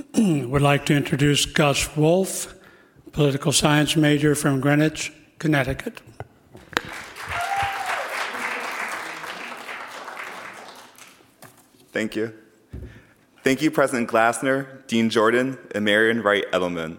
would like to introduce Gus Wolf, political science major from Greenwich, Connecticut. Thank you. Thank you, President Glasner, Dean Jordan, and Marian Wright Edelman.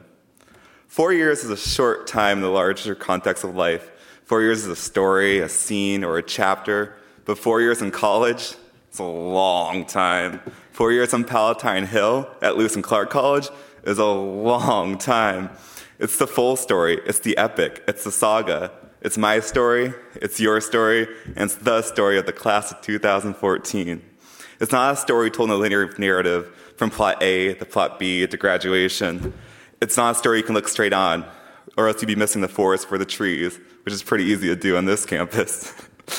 4 years is a short time in the larger context of life. 4 years is a story, a scene, or a chapter. But 4 years in college, it's a long time. 4 years on Palatine Hill at Lewis and Clark College is a long time. It's the full story. It's the epic. It's the saga. It's my story. It's your story. And it's the story of the class of 2014. It's not a story told in a linear narrative from plot A to plot B to graduation. It's not a story you can look straight on, or else you'd be missing the forest for the trees, which is pretty easy to do on this campus.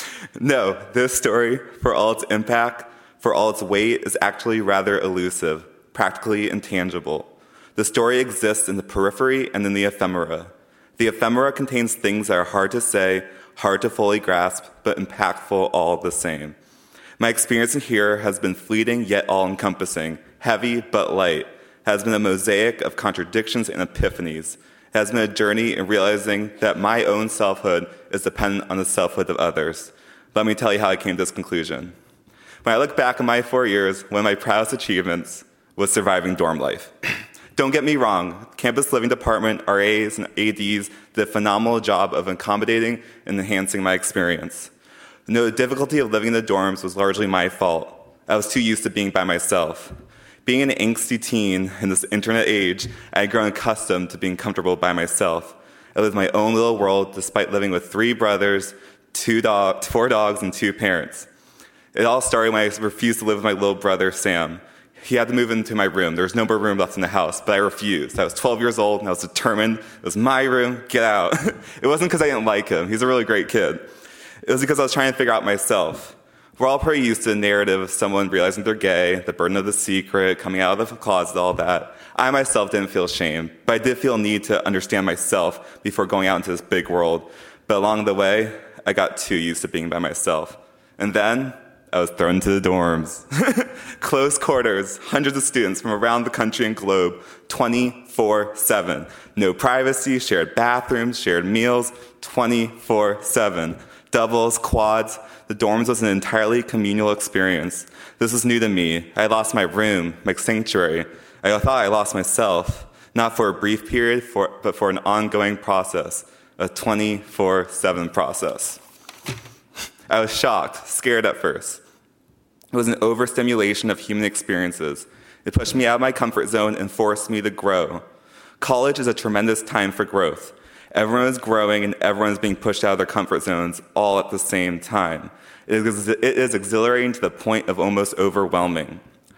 No, this story, for all its impact, for all its weight, is actually rather elusive, practically intangible. The story exists in the periphery and in the ephemera. The ephemera contains things that are hard to say, hard to fully grasp, but impactful all the same. My experience in here has been fleeting yet all-encompassing, heavy but light, has been a mosaic of contradictions and epiphanies, has been a journey in realizing that my own selfhood is dependent on the selfhood of others. Let me tell you how I came to this conclusion. When I look back on my 4 years, one of my proudest achievements was surviving dorm life. Don't get me wrong, campus living department, RAs, and ADs did a phenomenal job of accommodating and enhancing my experience. No, the difficulty of living in the dorms was largely my fault. I was too used to being by myself. Being an angsty teen in this internet age, I had grown accustomed to being comfortable by myself. I lived my own little world despite living with 3 brothers, 4 dogs, and 2 parents. It all started when I refused to live with my little brother, Sam. He had to move into my room. There was no more room left in the house, but I refused. I was 12 years old, and I was determined. It was my room. Get out. It wasn't because I didn't like him. He's a really great kid. It was because I was trying to figure out myself. We're all pretty used to the narrative of someone realizing they're gay, the burden of the secret, coming out of the closet, all that. I myself didn't feel shame, but I did feel a need to understand myself before going out into this big world. But along the way, I got too used to being by myself. And then I was thrown into the dorms. Close quarters, hundreds of students from around the country and globe, 24/7. No privacy, shared bathrooms, shared meals, 24/7. Doubles, quads, the dorms was an entirely communal experience. This was new to me. I lost my room, my sanctuary. I thought I lost myself, not for a brief period, but for an ongoing process, a 24/7 process. I was shocked, scared at first. It was an overstimulation of human experiences. It pushed me out of my comfort zone and forced me to grow. College is a tremendous time for growth. Everyone is growing and everyone is being pushed out of their comfort zones all at the same time. It is exhilarating to the point of almost overwhelming.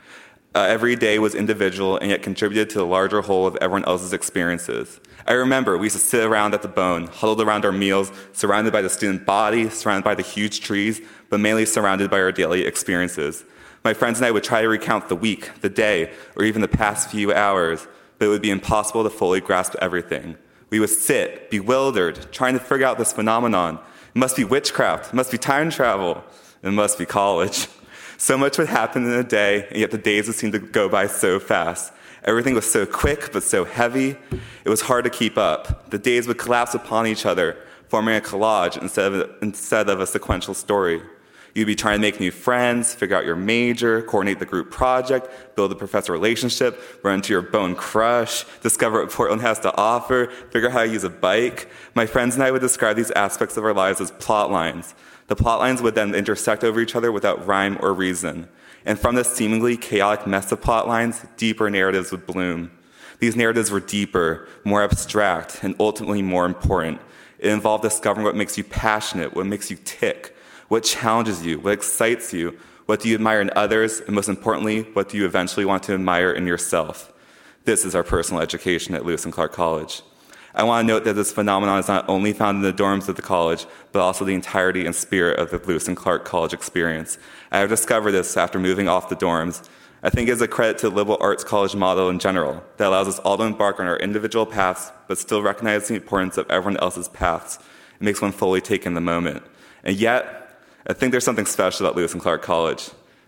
Every day was individual and yet contributed to the larger whole of everyone else's experiences. I remember we used to sit around at the bone, huddled around our meals, surrounded by the student body, surrounded by the huge trees, but mainly surrounded by our daily experiences. My friends and I would try to recount the week, the day, or even the past few hours, but it would be impossible to fully grasp everything. We would sit, bewildered, trying to figure out this phenomenon. It must be witchcraft. It must be time travel. It must be college. So much would happen in a day, and yet the days would seem to go by so fast. Everything was so quick, but so heavy. It was hard to keep up. The days would collapse upon each other, forming a collage instead of a sequential story. You'd be trying to make new friends, figure out your major, coordinate the group project, build a professor relationship, run into your bone crush, discover what Portland has to offer, figure out how to use a bike. My friends and I would describe these aspects of our lives as plot lines. The plot lines would then intersect over each other without rhyme or reason. And from this seemingly chaotic mess of plot lines, deeper narratives would bloom. These narratives were deeper, more abstract, and ultimately more important. It involved discovering what makes you passionate, what makes you tick, what challenges you, what excites you, what do you admire in others, and most importantly, what do you eventually want to admire in yourself. This is our personal education at Lewis and Clark College. I want to note that this phenomenon is not only found in the dorms of the college, but also the entirety and spirit of the Lewis and Clark College experience. I have discovered this after moving off the dorms. I think it is a credit to the liberal arts college model in general that allows us all to embark on our individual paths, but still recognize the importance of everyone else's paths. It makes one fully take in the moment. And yet, I think there's something special about Lewis and Clark College.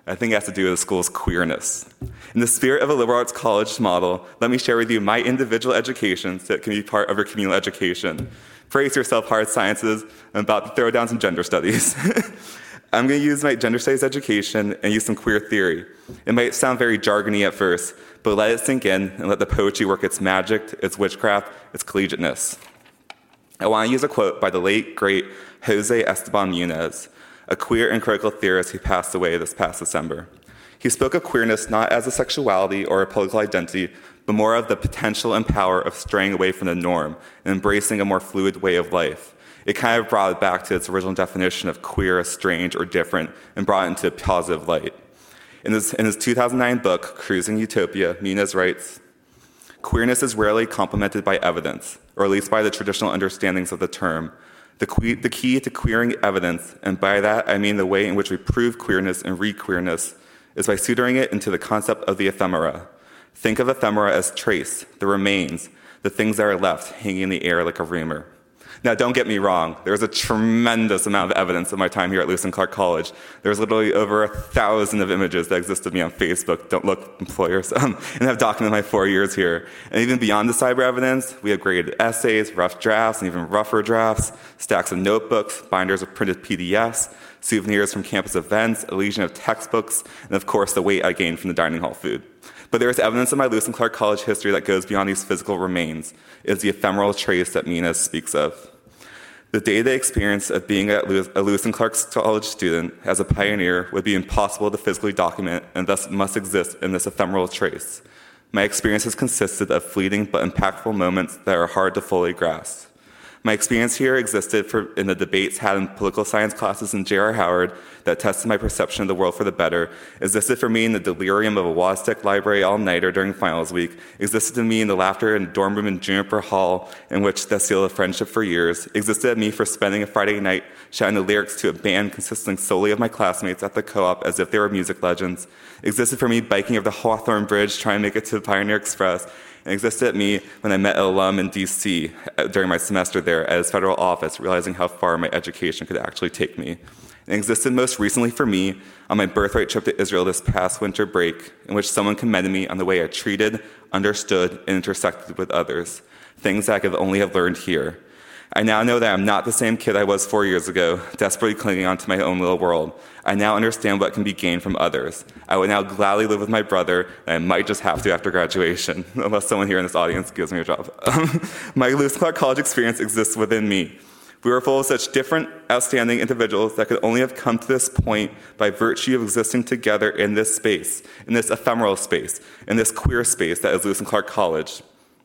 I think it has to do with the school's queerness. In the spirit of a liberal arts college model, let me share with you my individual education so it can be part of your communal education. Brace yourself, hard sciences. I'm about to throw down some gender studies. I'm going to use my gender studies education and use some queer theory. It might sound very jargony at first, but let it sink in and let the poetry work its magic, its witchcraft, its collegiateness. I want to use a quote by the late, great Jose Esteban Munoz, a queer and critical theorist who passed away this past December. He spoke of queerness not as a sexuality or a political identity, but more of the potential and power of straying away from the norm and embracing a more fluid way of life. It kind of brought it back to its original definition of queer as strange or different and brought it into a positive light. In his 2009 book, Cruising Utopia, Munoz writes, "Queerness is rarely complemented by evidence, or at least by the traditional understandings of the term. The key to queering evidence, and by that I mean the way in which we prove queerness and re-queerness, is by suturing it into the concept of the ephemera. Think of ephemera as trace, the remains, the things that are left hanging in the air like a rumor." Now, don't get me wrong. There's a tremendous amount of evidence of my time here at Lewis and Clark College. There's literally over 1,000 of images that exist of me on Facebook, don't look employers, and have documented my 4 years here. And even beyond the cyber evidence, we have graded essays, rough drafts, and even rougher drafts, stacks of notebooks, binders of printed PDFs, souvenirs from campus events, a legion of textbooks, and of course the weight I gained from the dining hall food. But there is evidence of my Lewis and Clark College history that goes beyond these physical remains. It is the ephemeral trace that Munoz speaks of. The day-to-day experience of being a Lewis and Clark College student as a pioneer would be impossible to physically document and thus must exist in this ephemeral trace. My experience has consisted of fleeting but impactful moments that are hard to fully grasp. My experience here existed in the debates had in political science classes in J.R. Howard that tested my perception of the world for the better, existed for me in the delirium of a Woztech library all-nighter during finals week, existed to me in the laughter in the dorm room in Juniper Hall in which that sealed a friendship for years, existed to me for spending a Friday night shouting the lyrics to a band consisting solely of my classmates at the co-op as if they were music legends, existed for me biking over the Hawthorne Bridge trying to make it to the Pioneer Express, and existed at me when I met an alum in D.C. during my semester there at his federal office, realizing how far my education could actually take me. And existed most recently for me on my birthright trip to Israel this past winter break, in which someone commended me on the way I treated, understood, and intersected with others, things that I could only have learned here. I now know that I'm not the same kid I was 4 years ago, desperately clinging onto my own little world. I now understand what can be gained from others. I would now gladly live with my brother, and I might just have to after graduation, unless someone here in this audience gives me a job. My Lewis and Clark College experience exists within me. We were full of such different, outstanding individuals that could only have come to this point by virtue of existing together in this space, in this ephemeral space, in this queer space that is Lewis and Clark College.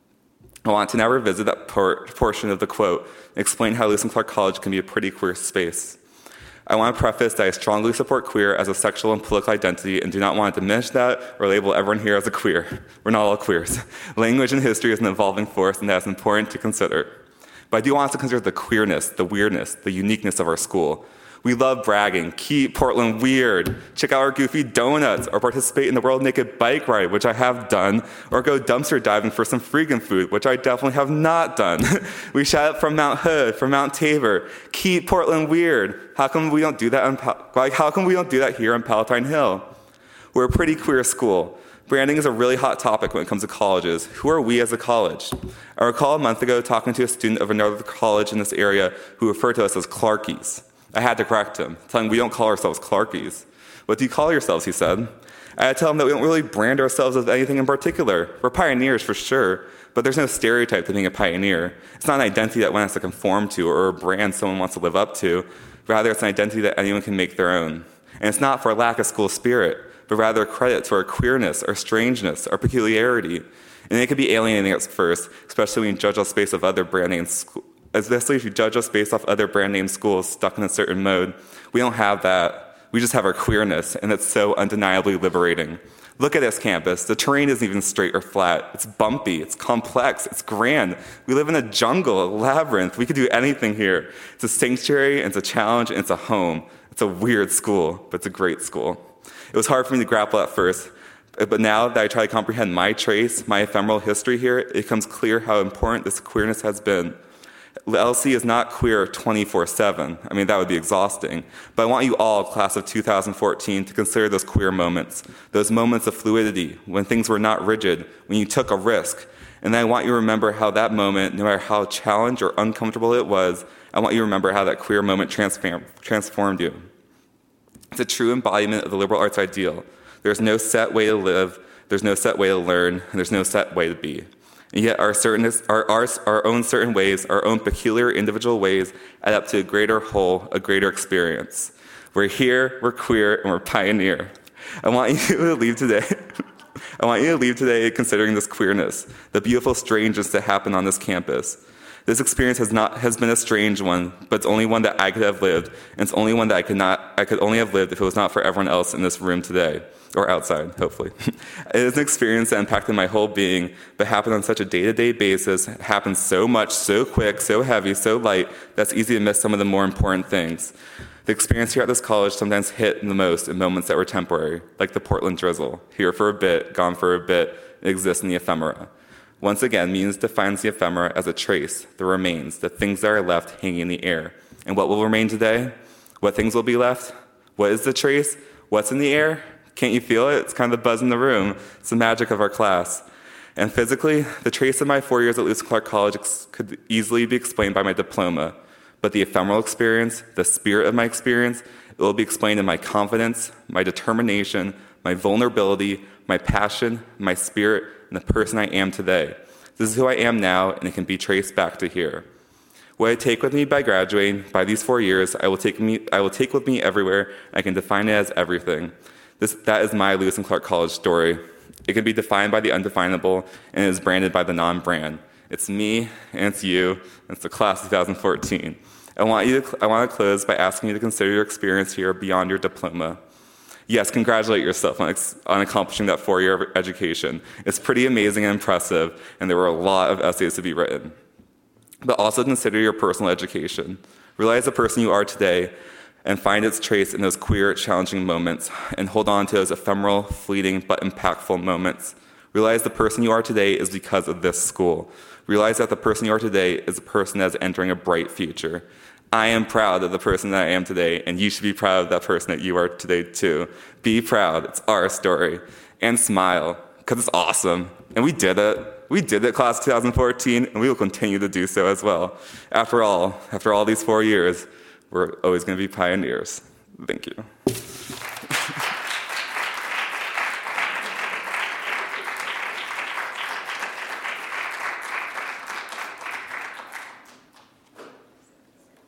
I want to now revisit that portion of the quote and explain how Lewis and Clark College can be a pretty queer space. I want to preface that I strongly support queer as a sexual and political identity and do not want to diminish that or label everyone here as a queer. We're not all queers. Language and history is an evolving force, and that's important to consider. But I do want us to consider the queerness, the weirdness, the uniqueness of our school. We love bragging, keep Portland weird, check out our goofy donuts, or participate in the World Naked Bike Ride, which I have done, or go dumpster diving for some freaking food, which I definitely have not done. We shout from Mount Hood, from Mount Tabor, keep Portland weird. How come we don't do that here on Palatine Hill? We're a pretty queer school. Branding is a really hot topic when it comes to colleges. Who are we as a college? I recall a month ago talking to a student of another college in this area who referred to us as Clarkies. I had to correct him, telling him we don't call ourselves Clarkies. What do you call yourselves, he said. I had to tell him that we don't really brand ourselves as anything in particular. We're pioneers for sure, but there's no stereotype to being a pioneer. It's not an identity that one has to conform to or a brand someone wants to live up to. Rather, it's an identity that anyone can make their own. And it's not for a lack of school spirit, but rather a credit to our queerness, our strangeness, our peculiarity. And it can be alienating at first, especially when you judge us based off other brand names. Especially if you judge us based off other brand name schools stuck in a certain mode. We don't have that. We just have our queerness, and it's so undeniably liberating. Look at this campus. The terrain isn't even straight or flat. It's bumpy, it's complex, it's grand. We live in a jungle, a labyrinth. We could do anything here. It's a sanctuary, and it's a challenge, and it's a home. It's a weird school, but it's a great school. It was hard for me to grapple at first, but now that I try to comprehend my trace, my ephemeral history here, it becomes clear how important this queerness has been. LC is not queer 24/7. I mean, that would be exhausting. But I want you all, class of 2014, to consider those queer moments, those moments of fluidity, when things were not rigid, when you took a risk. And I want you to remember how that moment, no matter how challenged or uncomfortable it was, I want you to remember how that queer moment transformed you. It's a true embodiment of the liberal arts ideal. There's no set way to live, there's no set way to learn, and there's no set way to be. And yet our own certain ways, our own peculiar individual ways, add up to a greater whole, a greater experience. We're here, we're queer, and we're pioneer. I want you to leave today considering this queerness, the beautiful strangeness that happened on this campus. This experience has been a strange one, but it's only one that I could have lived, and it's only one that I could only have lived if it was not for everyone else in this room today, or outside, hopefully. It is an experience that impacted my whole being, but happened on such a day-to-day basis, happened so much, so quick, so heavy, so light, that's easy to miss some of the more important things. The experience here at this college sometimes hit the most in moments that were temporary, like the Portland drizzle, here for a bit, gone for a bit, it exists in the ephemera. Once again, Means defines the ephemera as a trace, the remains, the things that are left hanging in the air. And what will remain today? What things will be left? What is the trace? What's in the air? Can't you feel it? It's kind of the buzz in the room. It's the magic of our class. And physically, the trace of my 4 years at Lewis and Clark College could easily be explained by my diploma. But the ephemeral experience, the spirit of my experience, it will be explained in my confidence, my determination, my vulnerability, my passion, my spirit, and the person I am today. This is who I am now, and it can be traced back to here. What I take with me by graduating, by these 4 years, I will take with me everywhere, and I can define it as everything. That is my Lewis and Clark College story. It can be defined by the undefinable, and it is branded by the non-brand. It's me, and it's you, and it's the class of 2014. I want to close by asking you to consider your experience here beyond your diploma. Yes, congratulate yourself on accomplishing that 4-year education. It's pretty amazing and impressive, and there were a lot of essays to be written. But also consider your personal education. Realize the person you are today and find its trace in those queer, challenging moments, and hold on to those ephemeral, fleeting, but impactful moments. Realize the person you are today is because of this school. Realize that the person you are today is a person that is entering a bright future. I am proud of the person that I am today, and you should be proud of that person that you are today too. Be proud, it's our story. And smile, because it's awesome. And we did it. We did it, class of 2014, and we will continue to do so as well. After all these 4 years, we're always going to be pioneers. Thank you.